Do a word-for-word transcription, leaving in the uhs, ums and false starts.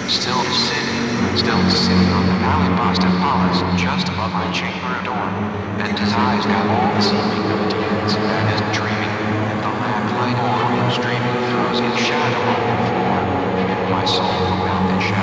Still sitting, still sitting on the valley Boston Palace, just above my chamber door. And his eyes got all the seeming of demons, that is dreaming, and the lamplight orb streaming throws his shadow on the floor, and my soul around the